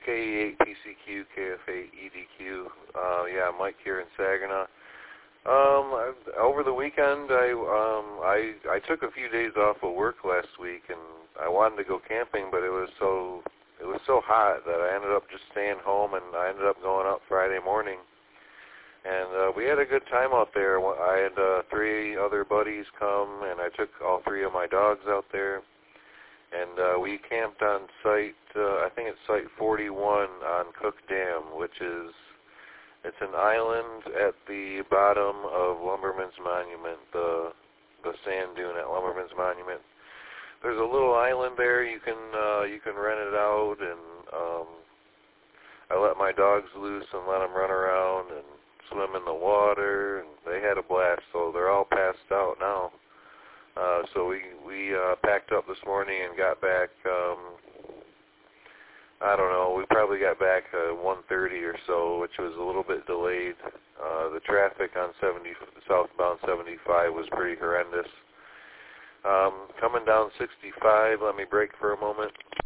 KE8PCQ, KF8EDQ. Yeah, Mike here in Saginaw. Over the weekend, I took a few days off of work last week, and I wanted to go camping, but it was so hot that I ended up just staying home, and I ended up going out Friday morning. And we had a good time out there. I had 3 other buddies come, and I took all 3 of my dogs out there. And we camped on site, I think it's site 41 on Cook Dam, which is, it's an island at the bottom of Lumberman's Monument, the sand dune at Lumberman's Monument. There's a little island there. You can rent it out, and I let my dogs loose and let them run around and swim in the water, and they had a blast. So they're all passed out now. So we packed up this morning and got back, I don't know, we probably got back 1:30 or so, which was a little bit delayed. The traffic on southbound 75 was pretty horrendous. Coming down 65, let me break for a moment.